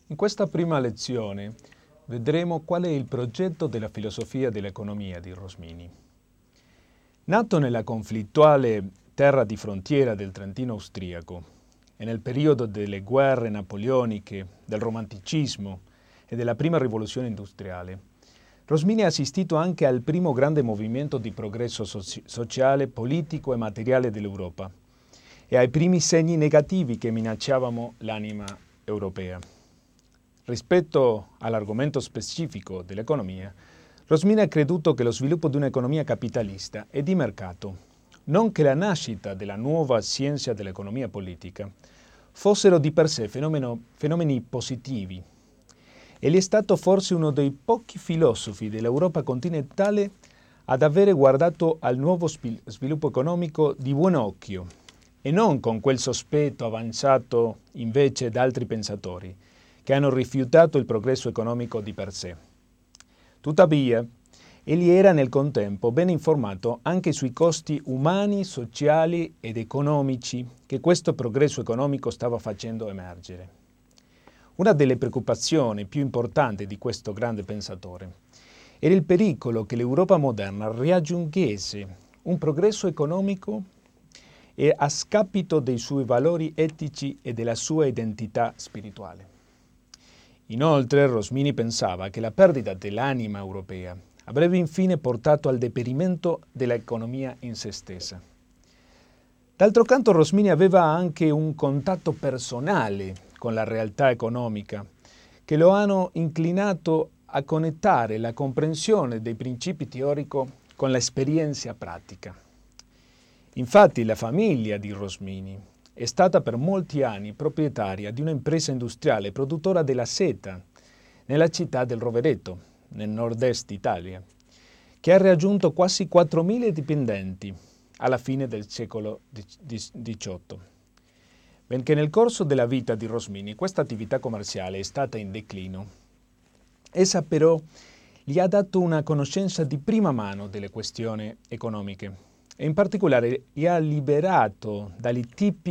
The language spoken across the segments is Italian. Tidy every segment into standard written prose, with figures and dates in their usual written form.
In questa prima lezione vedremo qual è il progetto della filosofia dell'economia di Rosmini. Nato nella conflittuale terra di frontiera del Trentino austriaco e nel periodo delle guerre napoleoniche, del romanticismo e della prima rivoluzione industriale, Rosmini ha assistito anche al primo grande movimento di progresso sociale, politico e materiale dell'Europa e ai primi segni negativi che minacciavano l'anima europea. Rispetto all'argomento specifico dell'economia, Rosmini ha creduto che lo sviluppo di un'economia capitalista e di mercato, nonché la nascita della nuova scienza dell'economia politica, fossero di per sé fenomeni positivi. Egli è stato forse uno dei pochi filosofi dell'Europa continentale ad avere guardato al nuovo sviluppo economico di buon occhio e non con quel sospetto avanzato invece da altri pensatori che hanno rifiutato il progresso economico di per sé. Tuttavia, egli era nel contempo ben informato anche sui costi umani, sociali ed economici che questo progresso economico stava facendo emergere. Una delle preoccupazioni più importanti di questo grande pensatore era il pericolo che l'Europa moderna raggiungesse un progresso economico e a scapito dei suoi valori etici e della sua identità spirituale. Inoltre, Rosmini pensava che la perdita dell'anima europea avrebbe infine portato al deperimento dell'economia in se stessa. D'altro canto, Rosmini aveva anche un contatto personale con la realtà economica che lo hanno inclinato a connettare la comprensione dei principi teorici con l'esperienza pratica. Infatti, la famiglia di Rosmini è stata per molti anni proprietaria di un'impresa industriale produttora della seta nella città del Rovereto, nel nord-est Italia, che ha raggiunto quasi 4.000 dipendenti alla fine del secolo XVIII. Benché nel corso della vita di Rosmini questa attività commerciale è stata in declino, essa però gli ha dato una conoscenza di prima mano delle questioni economiche e in particolare gli ha liberato dagli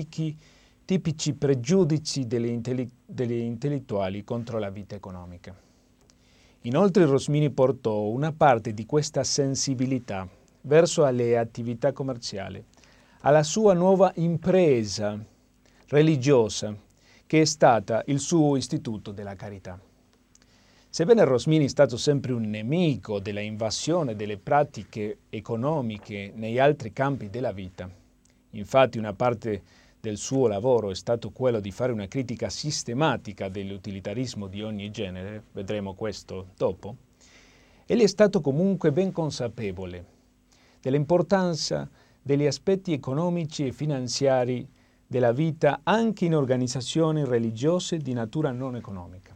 tipici pregiudizi degli intellettuali contro la vita economica. Inoltre Rosmini portò una parte di questa sensibilità verso le attività commerciali alla sua nuova impresa religiosa, che è stata il suo istituto della carità. Sebbene Rosmini è stato sempre un nemico della invasione delle pratiche economiche negli altri campi della vita, infatti una parte del suo lavoro è stato quello di fare una critica sistematica dell'utilitarismo di ogni genere, vedremo questo dopo, egli è stato comunque ben consapevole dell'importanza degli aspetti economici e finanziari della vita anche in organizzazioni religiose di natura non economica.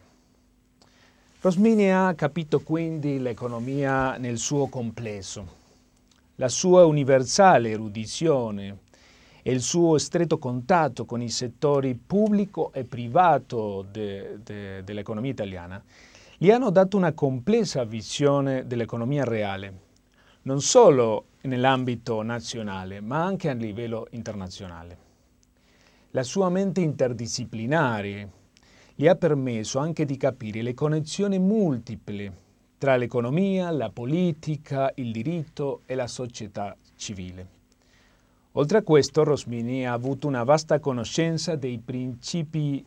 Rosmini ha capito quindi l'economia nel suo complesso, la sua universale erudizione e il suo stretto contatto con i settori pubblico e privato dell'economia italiana gli hanno dato una complessa visione dell'economia reale, non solo nell'ambito nazionale, ma anche a livello internazionale. La sua mente interdisciplinare gli ha permesso anche di capire le connessioni multiple tra l'economia, la politica, il diritto e la società civile. Oltre a questo, Rosmini ha avuto una vasta conoscenza dei principi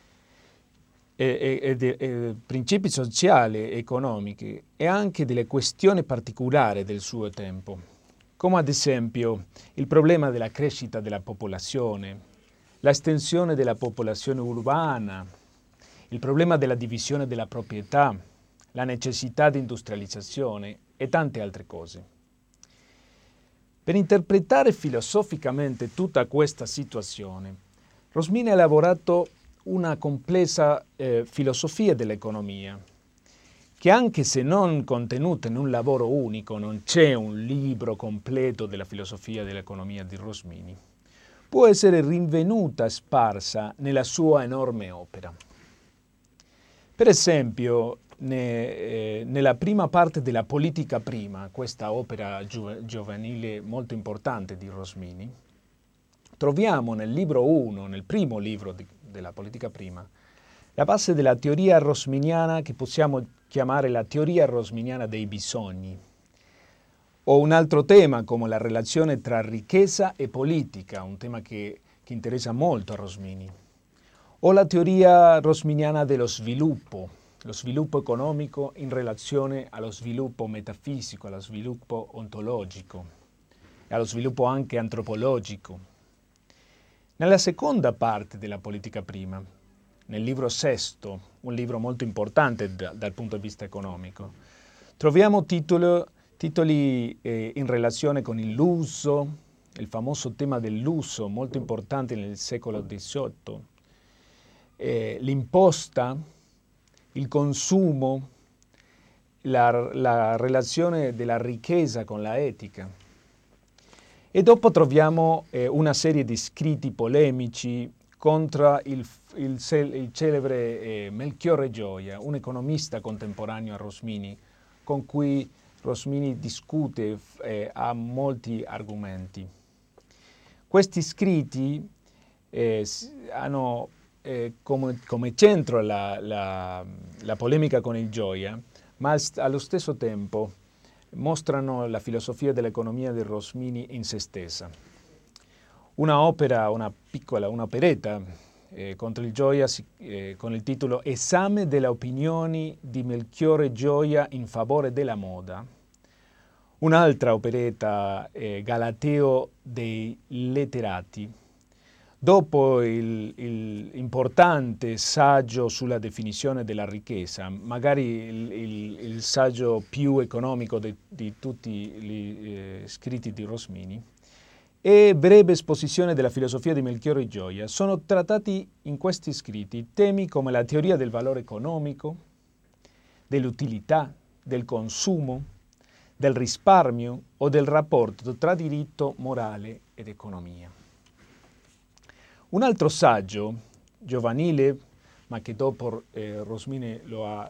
sociali e economici e anche delle questioni particolari del suo tempo, come ad esempio il problema della crescita della popolazione, l'estensione della popolazione urbana, il problema della divisione della proprietà, la necessità di industrializzazione e tante altre cose. Per interpretare filosoficamente tutta questa situazione, Rosmini ha elaborato una complessa filosofia dell'economia, che anche se non contenuta in un lavoro unico, non c'è un libro completo della filosofia dell'economia di Rosmini, può essere rinvenuta sparsa nella sua enorme opera. Per esempio, nella prima parte della Politica Prima, questa opera giovanile molto importante di Rosmini, troviamo nel libro 1, nel primo libro della Politica Prima, la base della teoria rosminiana che possiamo chiamare la teoria rosminiana dei bisogni. O un altro tema come la relazione tra ricchezza e politica, un tema che interessa molto a Rosmini. O la teoria rosminiana dello sviluppo, lo sviluppo economico in relazione allo sviluppo metafisico, allo sviluppo ontologico e allo sviluppo anche antropologico. Nella seconda parte della politica prima, nel libro sesto, un libro molto importante dal punto di vista economico, troviamo titoli in relazione con il lusso, il famoso tema del lusso, molto importante nel secolo XVIII, l'imposta, il consumo, la relazione della ricchezza con la etica. E dopo troviamo una serie di scritti polemici contro il celebre Melchiorre Gioia, un economista contemporaneo a Rosmini, con cui Rosmini discute ha molti argomenti. Questi scritti hanno come centro la polemica con il Gioia, ma allo stesso tempo mostrano la filosofia dell'economia di Rosmini in se stessa. Un'operetta contro il Gioia con il titolo Esame delle opinioni di Melchiorre Gioia in favore della moda. Un'altra operetta, Galateo dei letterati. Dopo l'importante saggio sulla definizione della ricchezza, magari il saggio più economico di tutti gli scritti di Rosmini, e breve esposizione della filosofia di Melchiorre Gioia, sono trattati in questi scritti temi come la teoria del valore economico, dell'utilità, del consumo, del risparmio o del rapporto tra diritto, morale ed economia. Un altro saggio, giovanile, ma che dopo Rosmini lo ha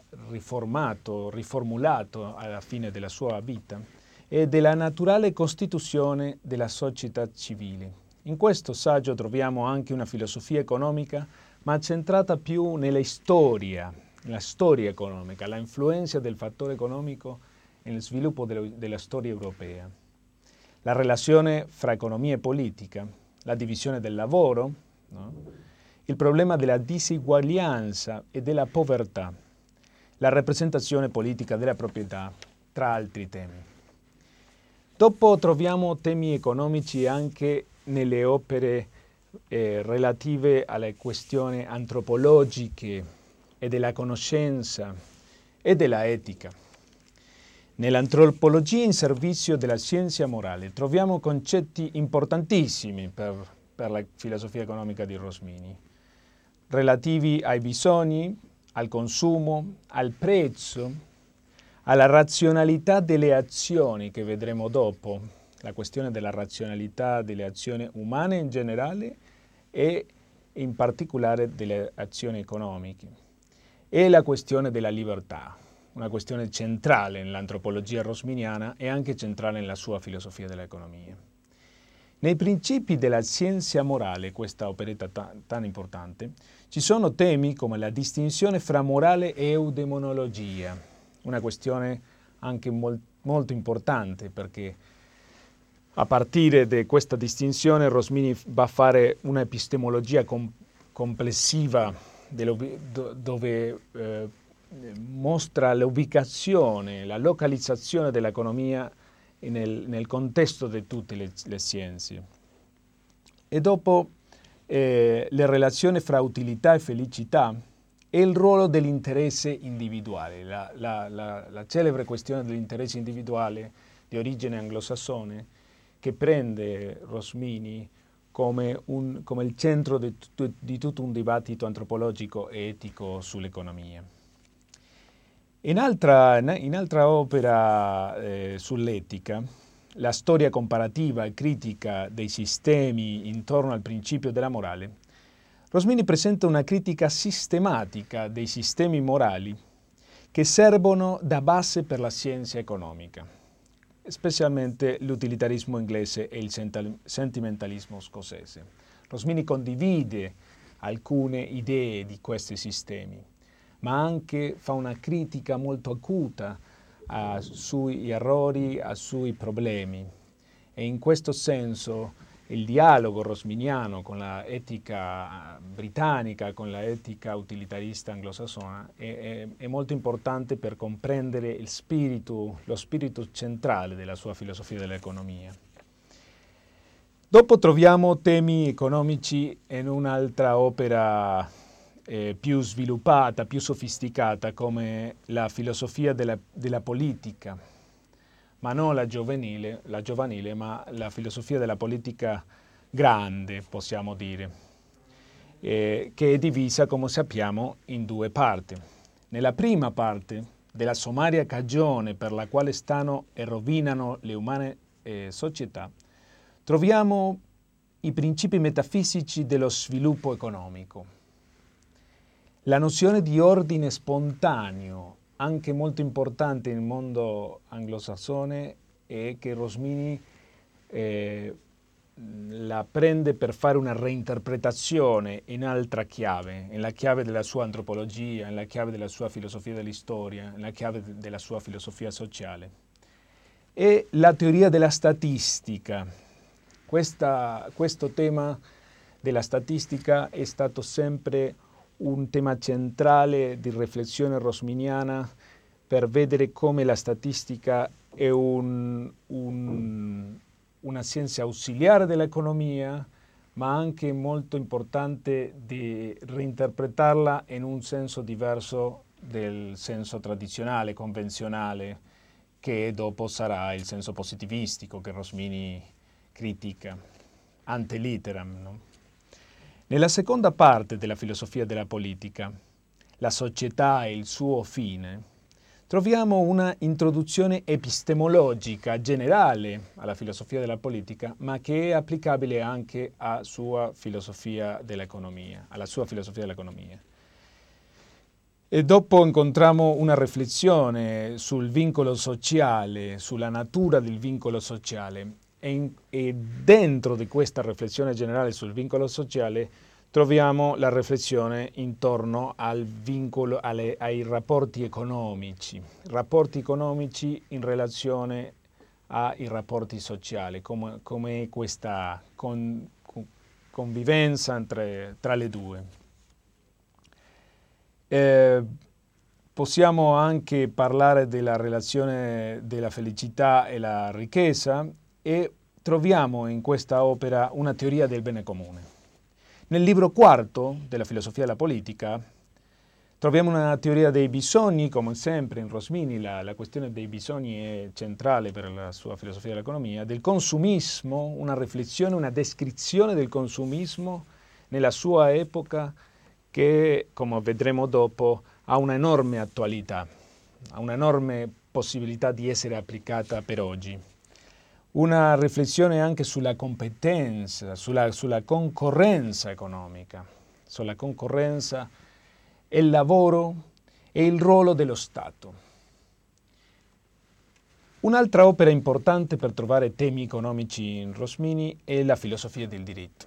riformulato alla fine della sua vita, è della naturale costituzione della società civile. In questo saggio troviamo anche una filosofia economica, ma centrata più nella storia economica, la influenza del fattore economico nel sviluppo della storia europea, la relazione fra economia e politica, la divisione del lavoro, no? Il problema della disuguaglianza e della povertà, la rappresentazione politica della proprietà, tra altri temi. Dopo troviamo temi economici anche nelle opere relative alle questioni antropologiche e della conoscenza e della etica. Nell'antropologia in servizio della scienza morale troviamo concetti importantissimi per la filosofia economica di Rosmini, relativi ai bisogni, al consumo, al prezzo, alla razionalità delle azioni che vedremo dopo, la questione della razionalità delle azioni umane in generale e in particolare delle azioni economiche, e la questione della libertà, una questione centrale nell'antropologia rosminiana e anche centrale nella sua filosofia dell'economia. Nei principi della scienza morale, questa operetta tan importante, ci sono temi come la distinzione fra morale e eudemonologia, una questione anche molto importante perché a partire da questa distinzione Rosmini va a fare un'epistemologia complessiva dove mostra l'ubicazione, la localizzazione dell'economia nel contesto di tutte le scienze. E dopo le relazioni fra utilità e felicità e il ruolo dell'interesse individuale, la celebre questione dell'interesse individuale di origine anglosassone che prende Rosmini come il centro di tutto un dibattito antropologico e etico sull'economia. In altra opera sull'etica, la storia comparativa e critica dei sistemi intorno al principio della morale, Rosmini presenta una critica sistematica dei sistemi morali che servono da base per la scienza economica, specialmente l'utilitarismo inglese e il sentimentalismo scozzese. Rosmini condivide alcune idee di questi sistemi, ma anche fa una critica molto acuta sui errori, sui problemi. E in questo senso il dialogo rosminiano con la etica britannica, con la etica utilitarista anglosassone è molto importante per comprendere lo spirito centrale della sua filosofia dell'economia. Dopo troviamo temi economici in un'altra opera più sviluppata, più sofisticata, come la filosofia della politica, ma non la giovanile, ma la filosofia della politica grande, possiamo dire, che è divisa, come sappiamo, in due parti. Nella prima parte, della sommaria cagione per la quale stanno e rovinano le umane società, troviamo i principi metafisici dello sviluppo economico. La nozione di ordine spontaneo, anche molto importante nel mondo anglosassone, è che Rosmini la prende per fare una reinterpretazione in altra chiave, nella chiave della sua antropologia, nella chiave della sua filosofia dell'istoria, nella chiave della sua filosofia sociale. E la teoria della statistica. Questo tema della statistica è stato sempre un tema centrale di riflessione rosminiana per vedere come la statistica è una scienza ausiliare dell'economia, ma anche molto importante di reinterpretarla in un senso diverso del senso tradizionale, convenzionale, che dopo sarà il senso positivistico che Rosmini critica, ante litteram, no? Nella seconda parte della filosofia della politica, la società e il suo fine, troviamo una introduzione epistemologica generale alla filosofia della politica, ma che è applicabile anche alla sua filosofia dell'economia. E dopo incontriamo una riflessione sul vincolo sociale, sulla natura del vincolo sociale. E dentro di questa riflessione generale sul vincolo sociale troviamo la riflessione intorno al vincolo, ai rapporti economici in relazione ai rapporti sociali, come questa convivenza tra le due. Possiamo anche parlare della relazione della felicità e la ricchezza, e troviamo in questa opera una teoria del bene comune. Nel libro quarto della filosofia della politica troviamo una teoria dei bisogni, come sempre in Rosmini la questione dei bisogni è centrale per la sua filosofia dell'economia, del consumismo, una riflessione, una descrizione del consumismo nella sua epoca che, come vedremo dopo, ha un'enorme attualità, ha un'enorme possibilità di essere applicata per oggi. Una riflessione anche sulla competenza, sulla concorrenza economica, sulla concorrenza e il lavoro e il ruolo dello Stato. Un'altra opera importante per trovare temi economici in Rosmini è la filosofia del diritto.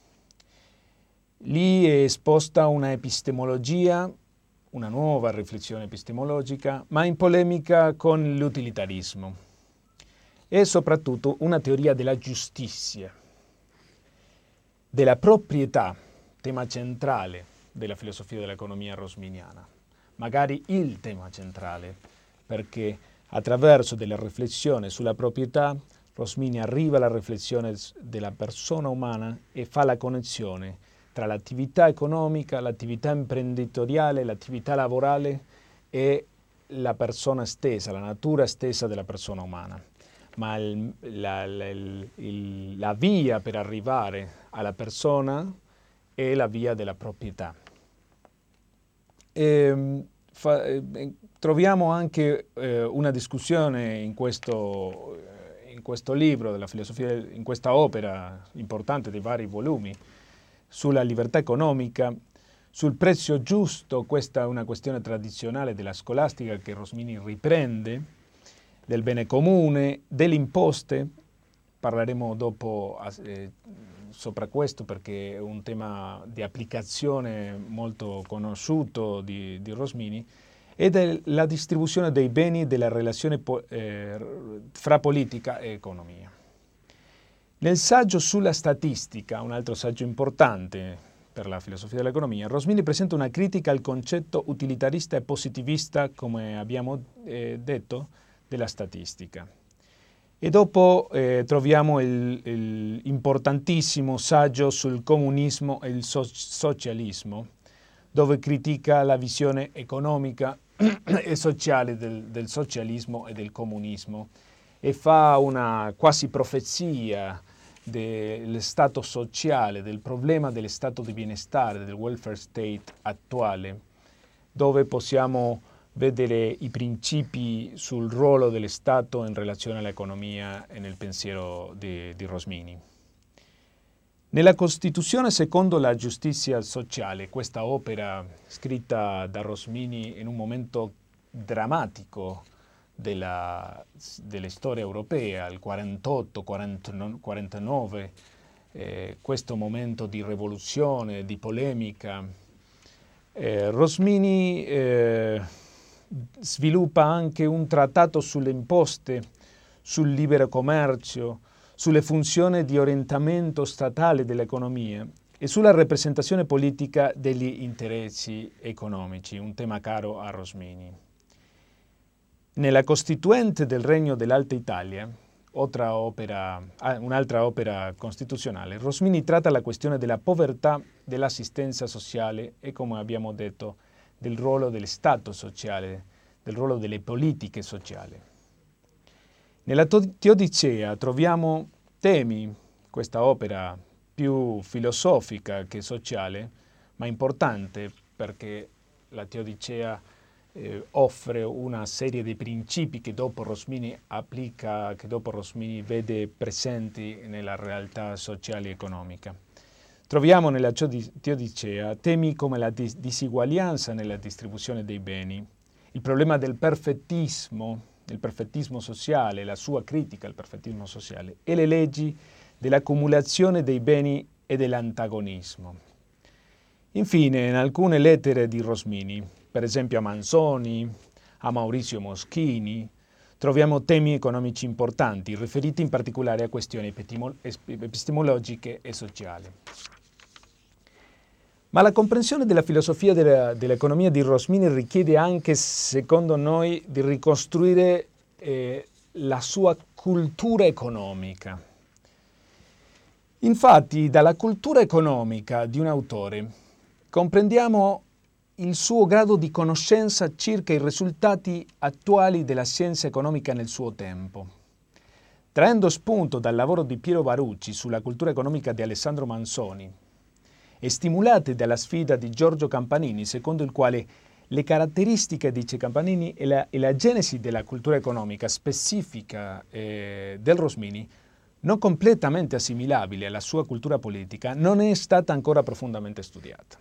Lì è esposta una epistemologia, una nuova riflessione epistemologica, ma in polemica con l'utilitarismo. E soprattutto una teoria della giustizia, della proprietà, tema centrale della filosofia dell'economia rosminiana, magari il tema centrale, perché attraverso della riflessione sulla proprietà Rosmini arriva alla riflessione della persona umana e fa la connessione tra l'attività economica, l'attività imprenditoriale, l'attività lavorale e la persona stessa, la natura stessa della persona umana. Ma la via per arrivare alla persona è la via della proprietà. Troviamo anche una discussione in questo libro della filosofia, in questa opera importante dei vari volumi, sulla libertà economica, sul prezzo giusto. Questa è una questione tradizionale della scolastica che Rosmini riprende, del bene comune, delle imposte. Parleremo dopo sopra questo perché è un tema di applicazione molto conosciuto di Rosmini, ed è la distribuzione dei beni e della relazione fra politica e economia. Nel saggio sulla statistica, un altro saggio importante per la filosofia dell'economia, Rosmini presenta una critica al concetto utilitarista e positivista, come abbiamo detto, della statistica. E dopo troviamo l'importantissimo saggio sul comunismo e il socialismo, dove critica la visione economica e sociale del socialismo e del comunismo e fa una quasi profezia del stato sociale, del problema dello stato di benestare, del welfare state attuale, dove possiamo vedere i principi sul ruolo dello Stato in relazione all'economia e nel pensiero di Rosmini. Nella Costituzione secondo la giustizia sociale, questa opera scritta da Rosmini in un momento drammatico della storia europea, il 48-49, questo momento di rivoluzione, di polemica, Rosmini sviluppa anche un trattato sulle imposte, sul libero commercio, sulle funzioni di orientamento statale dell'economia e sulla rappresentazione politica degli interessi economici, un tema caro a Rosmini. Nella Costituente del Regno dell'Alta Italia, un'altra opera costituzionale, Rosmini tratta la questione della povertà, dell'assistenza sociale e, come abbiamo detto, del ruolo dello Stato sociale, del ruolo delle politiche sociali. Nella Teodicea troviamo temi, questa opera più filosofica che sociale, ma importante perché la Teodicea offre una serie di principi che dopo Rosmini applica, che dopo Rosmini vede presenti nella realtà sociale e economica. Troviamo nella Teodicea temi come la disuguaglianza nella distribuzione dei beni, il problema del perfettismo, il perfettismo sociale, la sua critica al perfettismo sociale e le leggi dell'accumulazione dei beni e dell'antagonismo. Infine, in alcune lettere di Rosmini, per esempio a Manzoni, a Maurizio Moschini, troviamo temi economici importanti, riferiti in particolare a questioni epistemologiche e sociali. Ma la comprensione della filosofia dell'economia di Rosmini richiede anche, secondo noi, di ricostruire la sua cultura economica. Infatti, dalla cultura economica di un autore comprendiamo il suo grado di conoscenza circa i risultati attuali della scienza economica nel suo tempo. Traendo spunto dal lavoro di Piero Barucci sulla cultura economica di Alessandro Manzoni, e stimolate dalla sfida di Giorgio Campanini, secondo il quale le caratteristiche, dice Campanini, e la genesi della cultura economica specifica del Rosmini, non completamente assimilabile alla sua cultura politica, non è stata ancora profondamente studiata.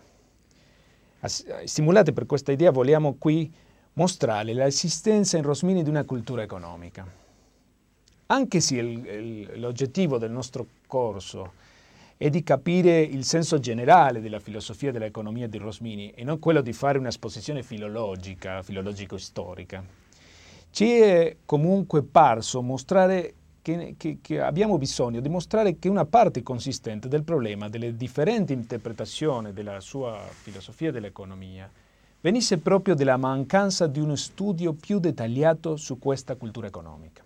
Stimolate per questa idea, vogliamo qui mostrare l'esistenza in Rosmini di una cultura economica. Anche se l'oggettivo del nostro corso è di capire il senso generale della filosofia dell'economia di Rosmini e non quello di fare un'esposizione filologico-storica. Ci è comunque parso mostrare che abbiamo bisogno di mostrare che una parte consistente del problema delle differenti interpretazioni della sua filosofia dell'economia venisse proprio dalla mancanza di uno studio più dettagliato su questa cultura economica.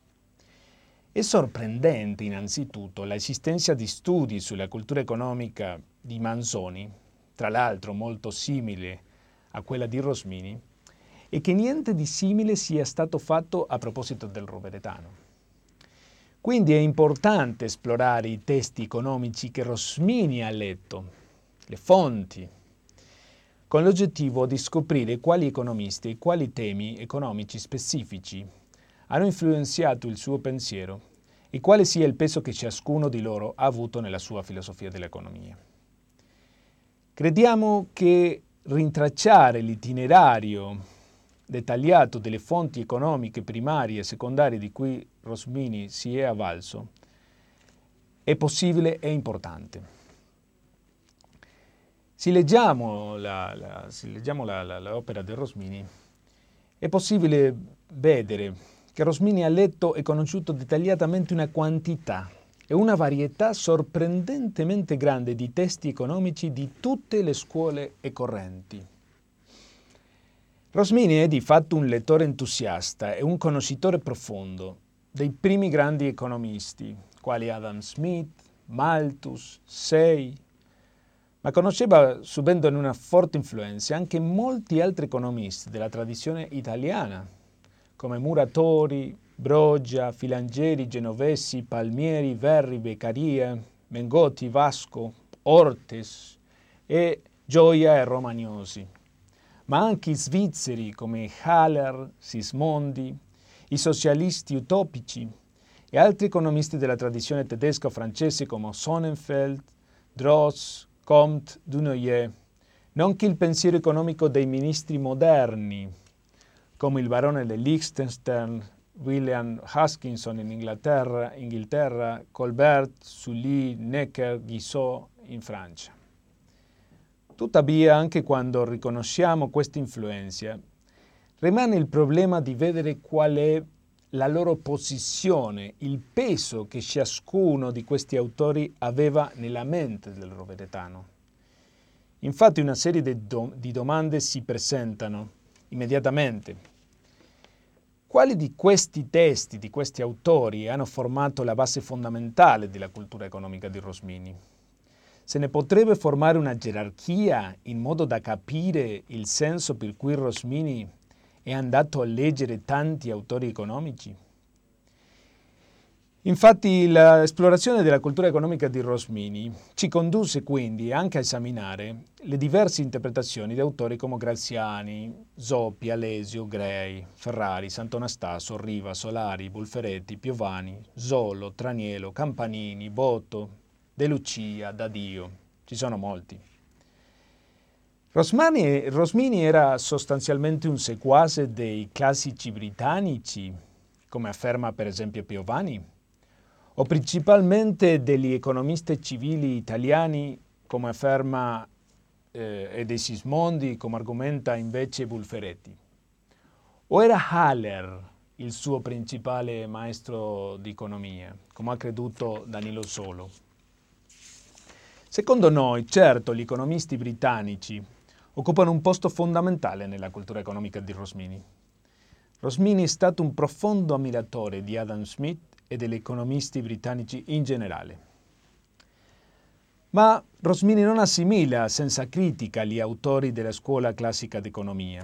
È sorprendente innanzitutto l'esistenza di studi sulla cultura economica di Manzoni, tra l'altro molto simile a quella di Rosmini, e che niente di simile sia stato fatto a proposito del roveretano. Quindi è importante esplorare i testi economici che Rosmini ha letto, le fonti, con l'oggettivo di scoprire quali economisti e quali temi economici specifici hanno influenzato il suo pensiero e quale sia il peso che ciascuno di loro ha avuto nella sua filosofia dell'economia. Crediamo che rintracciare l'itinerario dettagliato delle fonti economiche primarie e secondarie di cui Rosmini si è avvalso è possibile e importante. Se leggiamo l'opera di Rosmini, è possibile vedere che Rosmini ha letto e conosciuto dettagliatamente una quantità e una varietà sorprendentemente grande di testi economici di tutte le scuole e correnti. Rosmini è di fatto un lettore entusiasta e un conoscitore profondo dei primi grandi economisti, quali Adam Smith, Malthus, Say, ma conosceva, subendone una forte influenza, anche molti altri economisti della tradizione italiana, come Muratori, Brogia, Filangieri, Genovesi, Palmieri, Verri, Beccaria, Mengotti, Vasco, Ortes e Gioia e Romagnosi, ma anche i svizzeri come Haller, Sismondi, i socialisti utopici e altri economisti della tradizione tedesca o francese come Sonnenfeld, Droz, Comte, Dunoyer, nonché il pensiero economico dei ministri moderni, come il barone di Liechtenstein, William Hutchinson in Inghilterra, Colbert, Sully, Necker, Guizot in Francia. Tuttavia, anche quando riconosciamo questa influenza, rimane il problema di vedere qual è la loro posizione, il peso che ciascuno di questi autori aveva nella mente del roveretano. Infatti una serie di domande si presentano immediatamente. Quali di questi testi, di questi autori, hanno formato la base fondamentale della cultura economica di Rosmini? Se ne potrebbe formare una gerarchia in modo da capire il senso per cui Rosmini è andato a leggere tanti autori economici? Infatti l'esplorazione della cultura economica di Rosmini ci conduce quindi anche a esaminare le diverse interpretazioni di autori come Graziani, Zoppi, Alesio, Gray, Ferrari, Sant'Anastaso, Riva, Solari, Bulferetti, Piovani, Zollo, Tranielo, Campanini, Boto, De Lucia, Dadio. Ci sono molti. Rosmini era sostanzialmente un seguace dei classici britannici, come afferma per esempio Piovani, o principalmente degli economisti civili italiani, come afferma e dei Sismondi, come argomenta invece Bulferetti. O era Haller il suo principale maestro di economia, come ha creduto Danilo Solo? Secondo noi, certo, gli economisti britannici occupano un posto fondamentale nella cultura economica di Rosmini. Rosmini è stato un profondo ammiratore di Adam Smith e degli economisti britannici in generale. Ma Rosmini non assimila senza critica gli autori della scuola classica d'economia.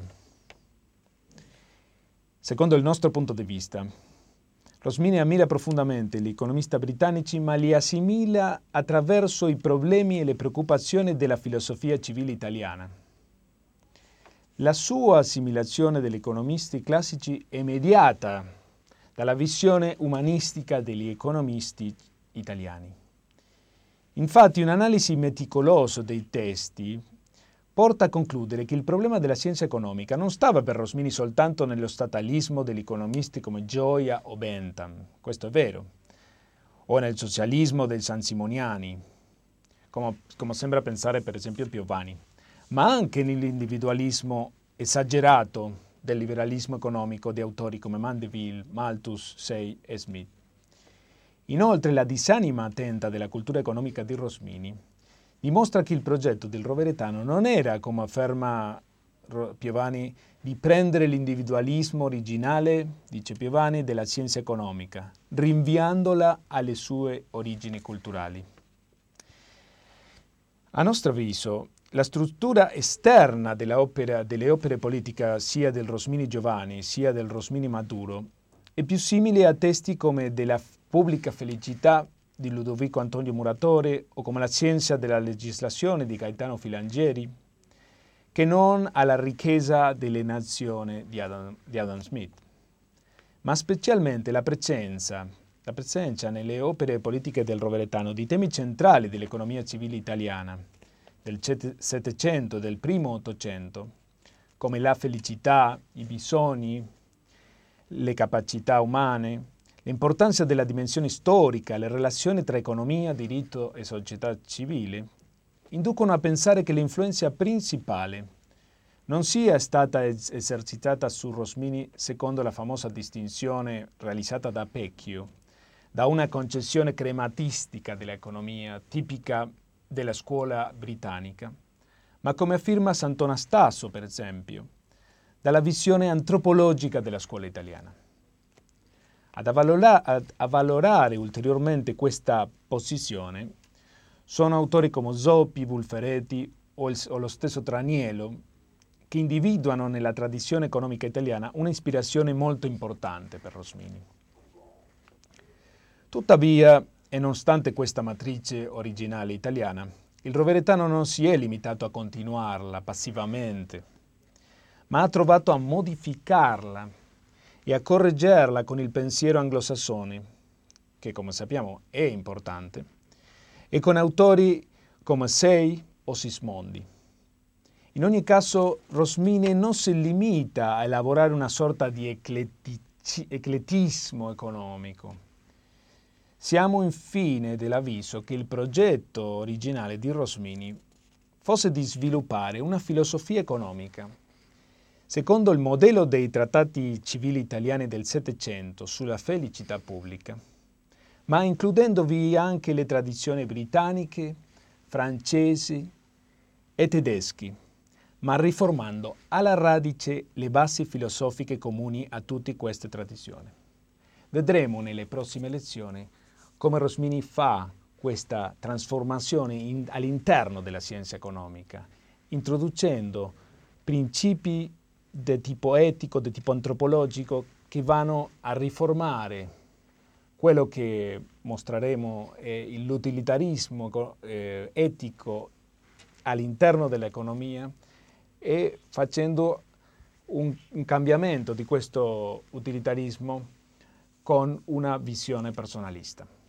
Secondo il nostro punto di vista, Rosmini ammira profondamente gli economisti britannici, ma li assimila attraverso i problemi e le preoccupazioni della filosofia civile italiana. La sua assimilazione degli economisti classici è mediata dalla visione umanistica degli economisti italiani. Infatti, un'analisi meticolosa dei testi porta a concludere che il problema della scienza economica non stava per Rosmini soltanto nello statalismo degli economisti come Gioia o Bentham, questo è vero, o nel socialismo dei sansimoniani, come sembra pensare per esempio Piovani, ma anche nell'individualismo esagerato del liberalismo economico di autori come Mandeville, Malthus, Say e Smith. Inoltre la disanima attenta della cultura economica di Rosmini dimostra che il progetto del roveretano non era, come afferma Piovani, di prendere l'individualismo originale, dice Piovani, della scienza economica, rinviandola alle sue origini culturali. A nostro avviso, la struttura esterna delle opere politiche sia del Rosmini Giovanni sia del Rosmini Maduro è più simile a testi come Della pubblica felicità di Ludovico Antonio Muratore o come La scienza della legislazione di Gaetano Filangieri, che non alla ricchezza delle nazioni di Adam Smith, ma specialmente la presenza nelle opere politiche del roveretano di temi centrali dell'economia civile italiana del Settecento e del primo Ottocento, come la felicità, i bisogni, le capacità umane, L'importanza della dimensione storica, le relazioni tra economia, diritto e società civile inducono a pensare che l'influenza principale non sia stata esercitata su Rosmini secondo la famosa distinzione realizzata da Pecchio, da una concezione crematistica dell'economia tipica della scuola britannica, ma come afferma Sant'Anastaso, per esempio, dalla visione antropologica della scuola italiana. A valorare ulteriormente questa posizione sono autori come Zoppi, Bulferetti o lo stesso Tranielo, che individuano nella tradizione economica italiana una ispirazione molto importante per Rosmini. Tuttavia, e nonostante questa matrice originale italiana, il roveretano non si è limitato a continuarla passivamente, ma ha trovato a modificarla e a correggerla con il pensiero anglosassone, che come sappiamo è importante, e con autori come Say o Sismondi. In ogni caso, Rosmini non si limita a elaborare una sorta di eclettismo economico. Siamo infine dell'avviso che il progetto originale di Rosmini fosse di sviluppare una filosofia economica secondo il modello dei trattati civili italiani del Settecento sulla felicità pubblica, ma includendovi anche le tradizioni britanniche, francesi e tedeschi, ma riformando alla radice le basi filosofiche comuni a tutte queste tradizioni. Vedremo nelle prossime lezioni come Rosmini fa questa trasformazione all'interno della scienza economica, introducendo principi di tipo etico, di tipo antropologico, che vanno a riformare quello che mostreremo è l'utilitarismo etico all'interno dell'economia e facendo un cambiamento di questo utilitarismo con una visione personalista.